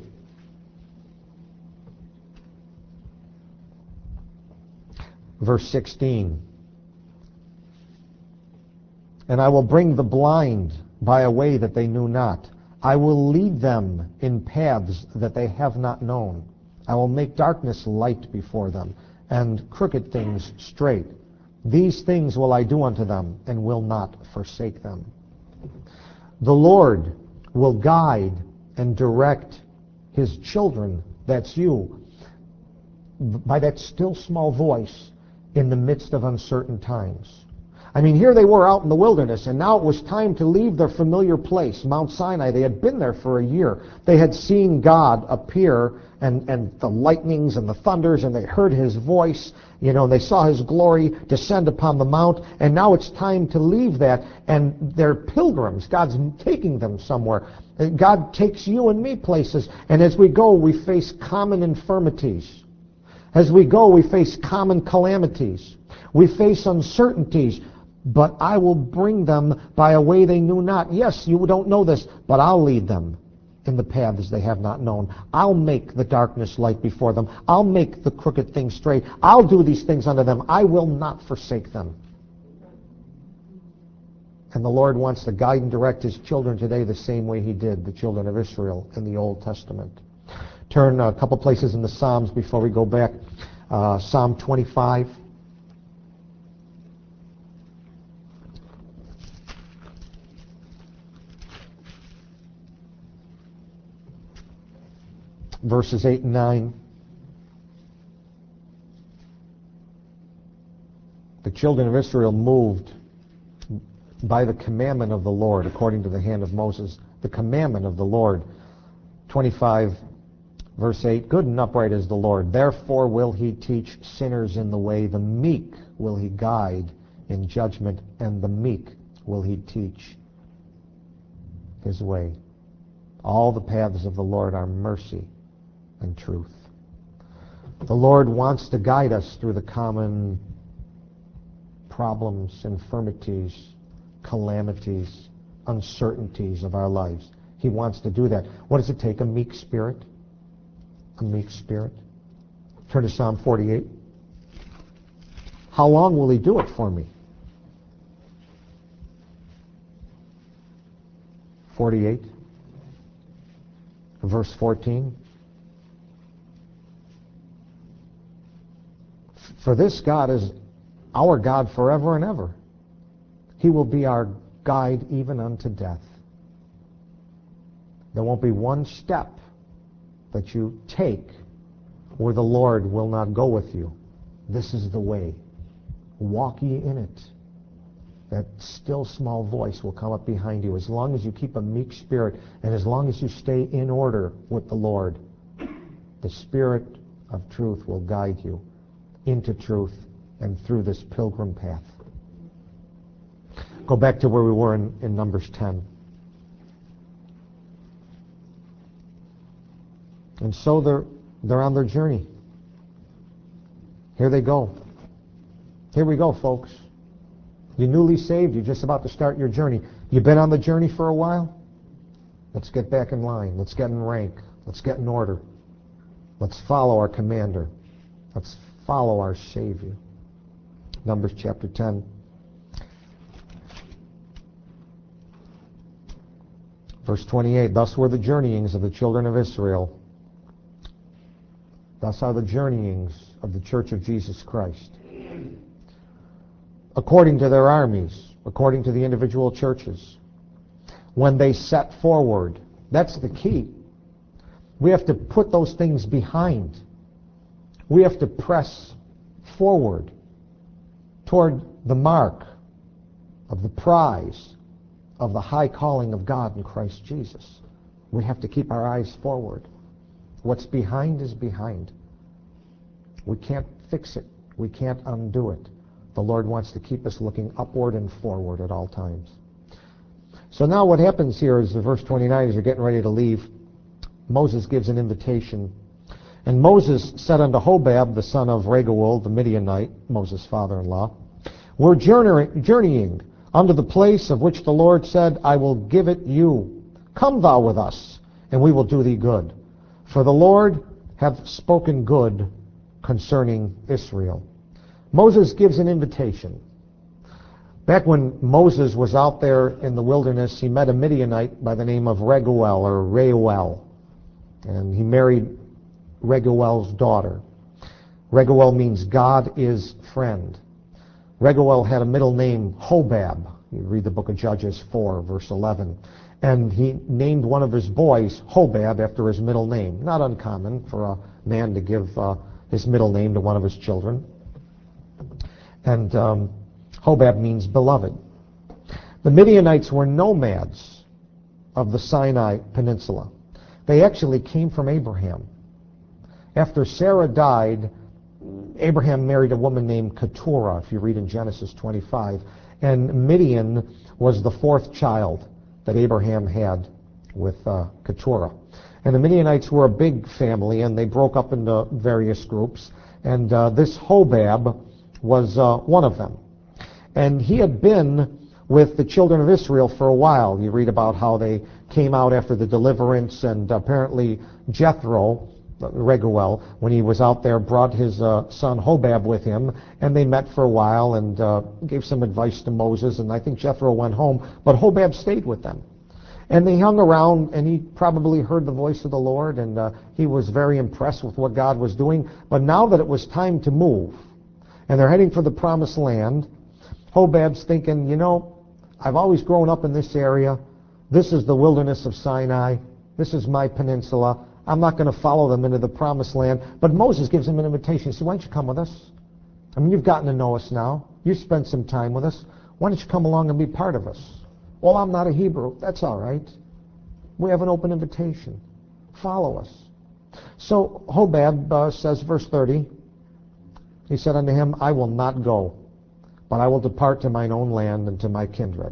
Verse 16. And I will bring the blind by a way that they knew not. I will lead them in paths that they have not known. I will make darkness light before them, and crooked things straight. These things will I do unto them, and will not forsake them. The Lord will guide and direct His children, that's you, by that still small voice in the midst of uncertain times. I mean, here they were out in the wilderness, and now it was time to leave their familiar place, Mount Sinai. They had been there for a year. They had seen God appear, and the lightnings and the thunders, and they heard His voice, and they saw His glory descend upon the mount, and now it's time to leave that, and they're pilgrims. God's taking them somewhere. God takes you and me places, and as we go, we face common infirmities. As we go, we face common calamities. We face uncertainties. But I will bring them by a way they knew not. Yes, you don't know this, but I'll lead them in the paths they have not known. I'll make the darkness light before them. I'll make the crooked things straight. I'll do these things unto them. I will not forsake them. And the Lord wants to guide and direct His children today the same way He did the children of Israel in the Old Testament. Turn a couple places in the Psalms before we go back. Psalm 25. Verses 8 and 9. The children of Israel moved by the commandment of the Lord, according to the hand of Moses. The commandment of the Lord. 25, verse 8. Good and upright is the Lord. Therefore will He teach sinners in the way. The meek will He guide in judgment, and the meek will He teach His way. All the paths of the Lord are mercy and truth. The Lord wants to guide us through the common problems, infirmities, calamities, uncertainties of our lives. He wants to do that. What does it take? A meek spirit? A meek spirit. Turn to Psalm 48. How long will He do it for me? 48, verse 14. For this God is our God forever and ever. He will be our guide even unto death. There won't be one step that you take where the Lord will not go with you. This is the way. Walk ye in it. That still small voice will come up behind you. As long as you keep a meek spirit, and as long as you stay in order with the Lord, the Spirit of truth will guide you into truth and through this pilgrim path. Go back to where we were in Numbers 10. And so they're on their journey. Here they go. Here we go, folks. You're newly saved. You're just about to start your journey. You've been on the journey for a while? Let's get back in line. Let's get in rank. Let's get in order. Let's follow our commander. Let's follow our Savior. Numbers chapter 10. Verse 28. Thus were the journeyings of the children of Israel. Thus are the journeyings of the Church of Jesus Christ. According to their armies, according to the individual churches. When they set forward, that's the key. We have to put those things behind. We have to press forward toward the mark of the prize of the high calling of God in Christ Jesus. We have to keep our eyes forward. What's behind is behind. We can't fix it. We can't undo it. The Lord wants to keep us looking upward and forward at all times. So now what happens here is in verse 29, as they're getting ready to leave, Moses gives an invitation. And Moses said unto Hobab, the son of Reguel, the Midianite, Moses' father-in-law, we're journeying unto the place of which the Lord said, I will give it you. Come thou with us, and we will do thee good. For the Lord hath spoken good concerning Israel. Moses gives an invitation. Back when Moses was out there in the wilderness, he met a Midianite by the name of Reguel or Reuel. And he married Reguel's daughter. Reguel means God is friend. Reguel had a middle name, Hobab. You read the book of Judges 4, verse 11. And he named one of his boys Hobab after his middle name. Not uncommon for a man to give his middle name to one of his children. And Hobab means beloved. The Midianites were nomads of the Sinai Peninsula. They actually came from Abraham. After Sarah died, Abraham married a woman named Keturah, if you read in Genesis 25. And Midian was the fourth child that Abraham had with Keturah. And the Midianites were a big family, and they broke up into various groups. And this Hobab was one of them. And he had been with the children of Israel for a while. You read about how they came out after the deliverance, and apparently Jethro, Reguel, when he was out there, brought his son Hobab with him, and they met for a while and gave some advice to Moses, and I think Jethro went home, but Hobab stayed with them. And they hung around, and he probably heard the voice of the Lord, and he was very impressed with what God was doing. But now that it was time to move, and they're heading for the Promised Land, Hobab's thinking, you know, I've always grown up in this area. This is the wilderness of Sinai. This is my peninsula. I'm not going to follow them into the Promised Land. But Moses gives him an invitation. He said, why don't you come with us? I mean, you've gotten to know us now. You've spent some time with us. Why don't you come along and be part of us? Well, I'm not a Hebrew. That's all right. We have an open invitation. Follow us. So Hobab says, verse 30, he said unto him, I will not go, but I will depart to mine own land and to my kindred.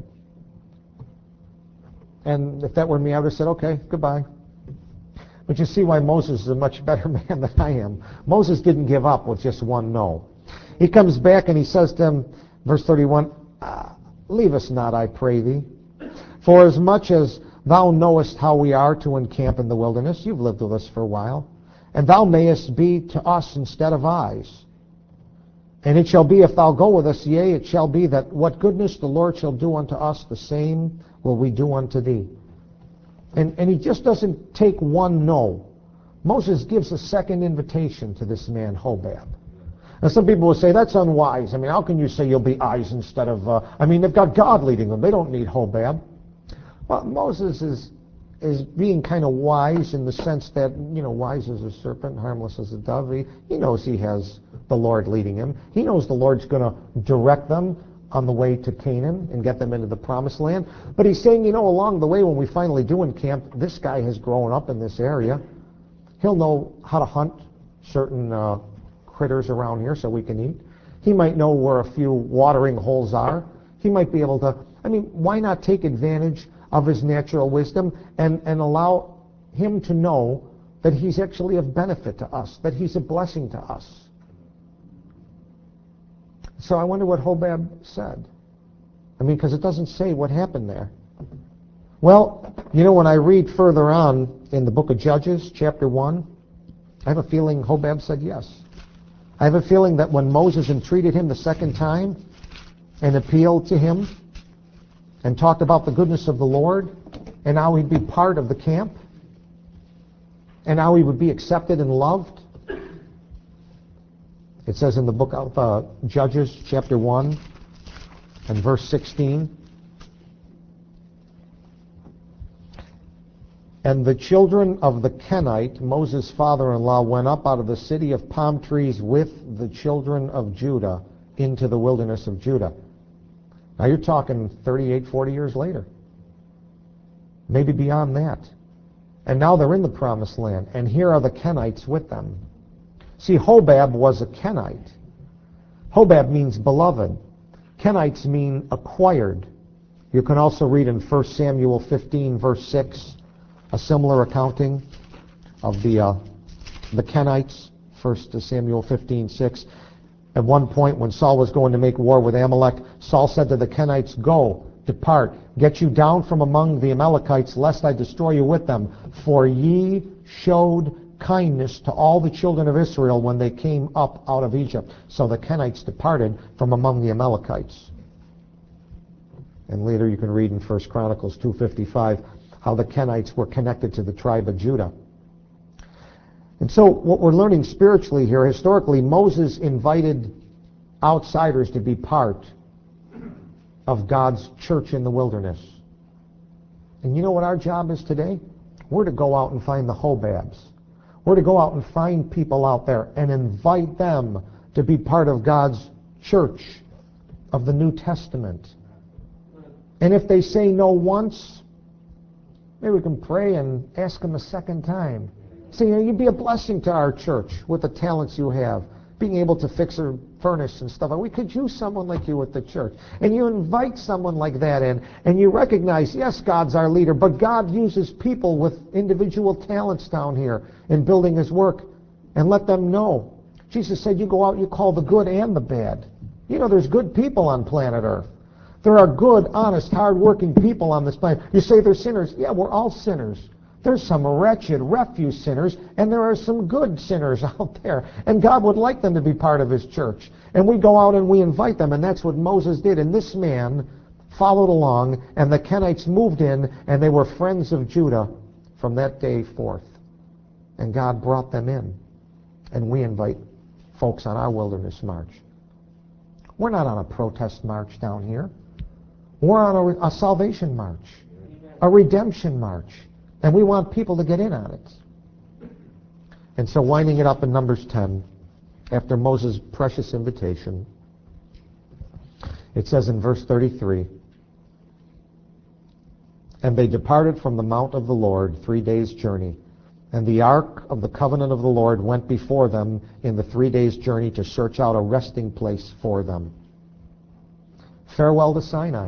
And if that were me, I would have said, okay, goodbye. But you see why Moses is a much better man than I am. Moses didn't give up with just one no. He comes back and he says to him, verse 31, leave us not, I pray thee. For as much as thou knowest how we are to encamp in the wilderness, you've lived with us for a while, and thou mayest be to us instead of eyes. And it shall be, if thou go with us, yea, it shall be that what goodness the Lord shall do unto us, the same will we do unto thee. And he just doesn't take one no. Moses gives a second invitation to this man, Hobab. Now some people will say, that's unwise. I mean, how can you say you'll be eyes instead of... they've got God leading them. They don't need Hobab. Well, Moses is being kind of wise in the sense that, wise as a serpent, harmless as a dove. He knows he has the Lord leading him. He knows the Lord's going to direct them on the way to Canaan and get them into the Promised Land. But he's saying, along the way when we finally do encamp, this guy has grown up in this area. He'll know how to hunt certain critters around here so we can eat. He might know where a few watering holes are. He might be able to, why not take advantage of his natural wisdom and allow him to know that he's actually of benefit to us, that he's a blessing to us. So I wonder what Hobab said. Because it doesn't say what happened there. Well, when I read further on in the book of Judges, chapter 1, I have a feeling Hobab said yes. I have a feeling that when Moses entreated him the second time and appealed to him and talked about the goodness of the Lord and how he'd be part of the camp and how he would be accepted and loved, it says in the book of Judges, chapter 1 and verse 16, and the children of the Kenite, Moses' father-in-law, went up out of the city of palm trees with the children of Judah into the wilderness of Judah. Now you're talking 38, 40 years later. Maybe beyond that. And now they're in the Promised Land, and here are the Kenites with them. See, Hobab was a Kenite. Hobab means beloved. Kenites mean acquired. You can also read in 1 Samuel 15, verse 6, a similar accounting of the Kenites, 1 Samuel 15, 6. At one point, when Saul was going to make war with Amalek, Saul said to the Kenites, "Go, depart, get you down from among the Amalekites, lest I destroy you with them. For ye showed kindness to all the children of Israel when they came up out of Egypt." So the Kenites departed from among the Amalekites. And later you can read in 1 Chronicles 2:55 how the Kenites were connected to the tribe of Judah. And so what we're learning spiritually here, historically, Moses invited outsiders to be part of God's church in the wilderness. And you know what our job is today? We're to go out and find the Hobabs. We're to go out and find people out there and invite them to be part of God's church of the New Testament. And if they say no once, maybe we can pray and ask them a second time. Say, you'd be a blessing to our church with the talents you have, being able to fix a furnace and stuff. We could use someone like you at the church. And you invite someone like that in, and you recognize, yes, God's our leader, but God uses people with individual talents down here in building His work, and let them know. Jesus said, you go out, you call the good and the bad. You know, there's good people on planet Earth. There are good, honest, hard-working people on this planet. You say they're sinners. Yeah, we're all sinners. There's some wretched refuse sinners, and there are some good sinners out there. And God would like them to be part of His church. And we go out and we invite them, and that's what Moses did. And this man followed along, and the Kenites moved in, and they were friends of Judah from that day forth. And God brought them in. And we invite folks on our wilderness march. We're not on a protest march down here. We're on a salvation march, a redemption march, and we want people to get in on it. And so winding it up in Numbers 10, after Moses' precious invitation, it says in verse 33, "And they departed from the mount of the Lord 3 days' journey, and the ark of the covenant of the Lord went before them in the 3 days' journey to search out a resting place for them." Farewell to Sinai.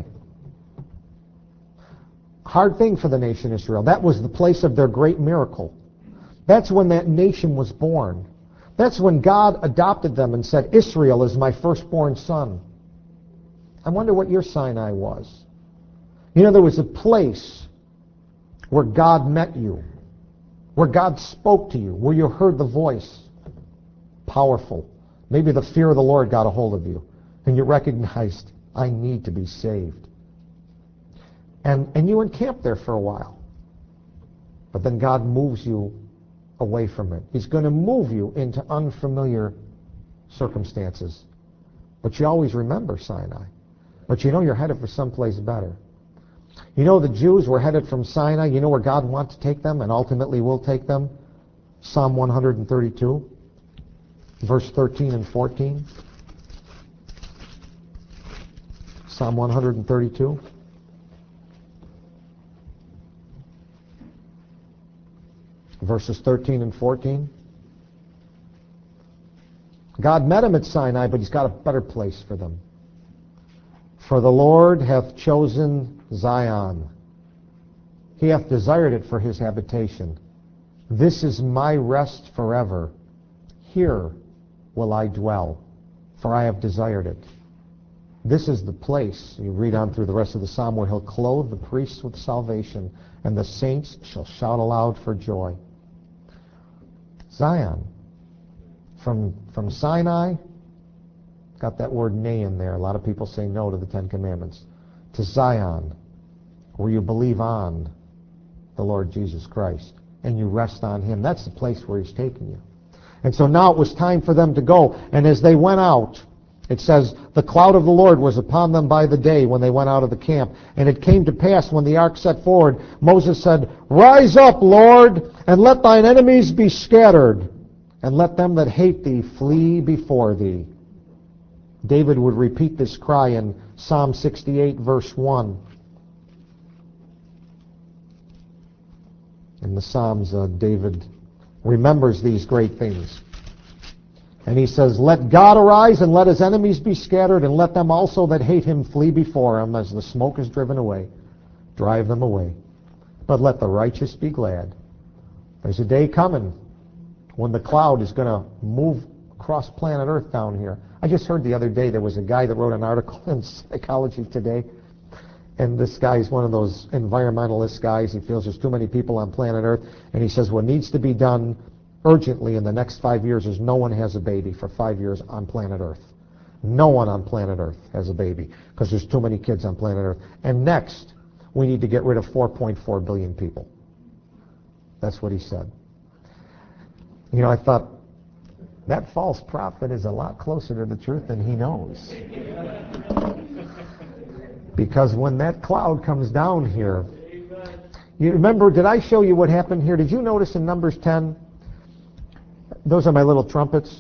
Hard thing for the nation Israel. That was the place of their great miracle. That's when that nation was born. That's when God adopted them and said, "Israel is my firstborn son." I wonder what your Sinai was. You know, there was a place where God met you, where God spoke to you, where you heard the voice. Powerful. Maybe the fear of the Lord got a hold of you, and you recognized, I need to be saved. And you encamp there for a while. But then God moves you away from it. He's going to move you into unfamiliar circumstances. But you always remember Sinai. But you know you're headed for someplace better. You know the Jews were headed from Sinai. You know where God wants to take them and ultimately will take them? Psalm 132, verse 13 and 14. Psalm 132. Verses 13 and 14. God met them at Sinai, but He's got a better place for them. "For the Lord hath chosen Zion. He hath desired it for His habitation. This is my rest forever. Here will I dwell, for I have desired it." This is the place, you read on through the rest of the psalm, where He'll clothe the priests with salvation, and the saints shall shout aloud for joy. Zion. From Sinai, got that word nay in there. A lot of people say no to the Ten Commandments. To Zion, where you believe on the Lord Jesus Christ, and you rest on Him. That's the place where He's taking you. And so now it was time for them to go. And as they went out, it says, the cloud of the Lord was upon them by the day when they went out of the camp. And it came to pass when the ark set forward, Moses said, "Rise up, Lord, and let thine enemies be scattered, and let them that hate thee flee before thee." David would repeat this cry in Psalm 68, verse 1. In the Psalms, David remembers these great things. And he says, let God arise and let his enemies be scattered, and let them also that hate him flee before him as the smoke is driven away. Drive them away. But let the righteous be glad. There's a day coming when the cloud is going to move across planet Earth down here. I just heard the other day there was a guy that wrote an article in Psychology Today, and this guy is one of those environmentalist guys. He feels there's too many people on planet Earth, and he says what needs to be done urgently in the next 5 years is no one has a baby for 5 years on planet Earth. No one on planet Earth has a baby because there's too many kids on planet Earth. And next, we need to get rid of 4.4 billion people. That's what he said. You know, I thought, that false prophet is a lot closer to the truth than he knows. Because when that cloud comes down here, you remember, did I show you what happened here? Did you notice in Numbers 10? Those are my little trumpets.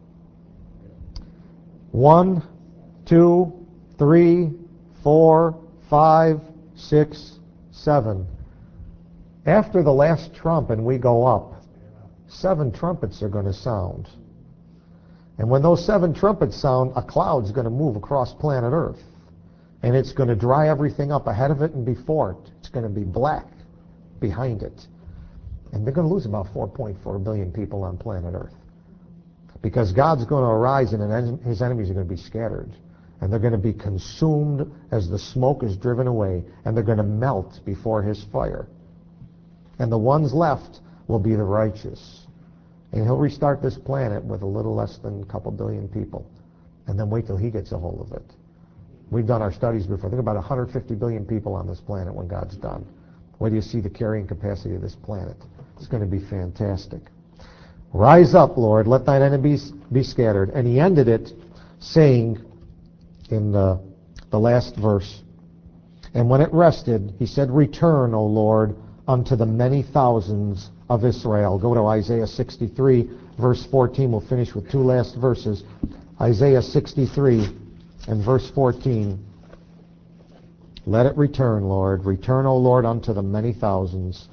1, 2, 3, 4, 5, 6, 7. After the last trump and we go up, 7 trumpets are going to sound. And when those 7 trumpets sound, a cloud's going to move across planet Earth. And it's going to dry everything up ahead of it and before it. It's going to be black behind it. And they're going to lose about 4.4 billion people on planet Earth. Because God's going to arise and his enemies are going to be scattered. And they're going to be consumed as the smoke is driven away. And they're going to melt before his fire. And the ones left will be the righteous. And he'll restart this planet with a little less than a couple billion people. And then wait till he gets a hold of it. We've done our studies before. Think about 150 billion people on this planet when God's done. Where do you see the carrying capacity of this planet? It's going to be fantastic. Rise up, Lord, let thine enemies be scattered. And he ended it saying in the last verse, and when it rested, he said, return, O Lord, unto the many thousands of Israel. Go to Isaiah 63, verse 14. We'll finish with 2 last verses. Isaiah 63 and verse 14. Let it return, Lord. Return, O Lord, unto the many thousands.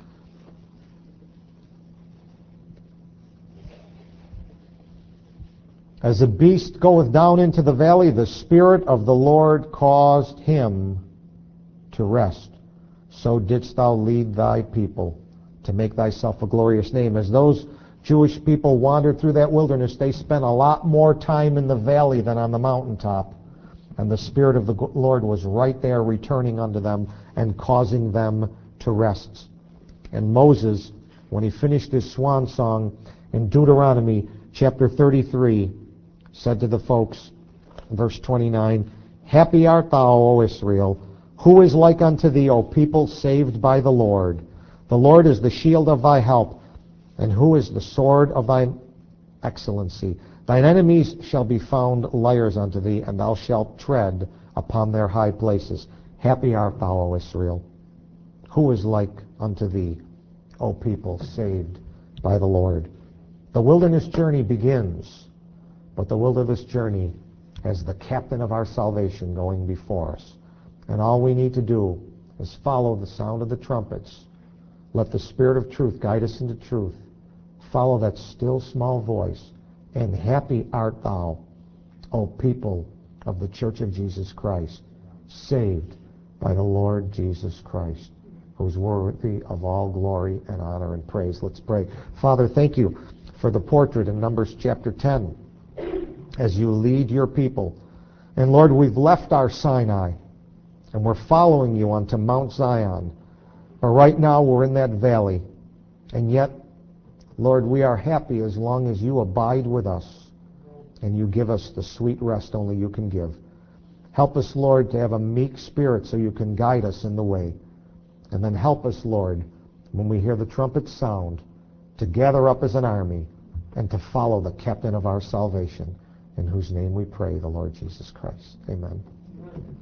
As a beast goeth down into the valley, the Spirit of the Lord caused him to rest. So didst thou lead thy people to make thyself a glorious name. As those Jewish people wandered through that wilderness, they spent a lot more time in the valley than on the mountaintop. And the Spirit of the Lord was right there returning unto them and causing them to rest. And Moses, when he finished his swan song in Deuteronomy chapter 33, said to the folks, verse 29, happy art thou, O Israel, who is like unto thee, O people saved by the Lord? The Lord is the shield of thy help, and who is the sword of thine excellency? Thine enemies shall be found liars unto thee, and thou shalt tread upon their high places. Happy art thou, O Israel. Who is like unto thee, O people saved by the Lord? The wilderness journey begins, but the wilderness journey has the captain of our salvation going before us. And all we need to do is follow the sound of the trumpets. Let the Spirit of truth guide us into truth. Follow that still small voice. And happy art thou, O people of the Church of Jesus Christ, saved by the Lord Jesus Christ, who's worthy of all glory and honor and praise. Let's pray. Father, thank you for the portrait in Numbers chapter 10 as you lead your people. And Lord, we've left our Sinai and we're following you onto Mount Zion. But right now we're in that valley. And yet, Lord, we are happy as long as you abide with us and you give us the sweet rest only you can give. Help us, Lord, to have a meek spirit so you can guide us in the way. And then help us, Lord, when we hear the trumpet sound, to gather up as an army and to follow the captain of our salvation, in whose name we pray, the Lord Jesus Christ. Amen.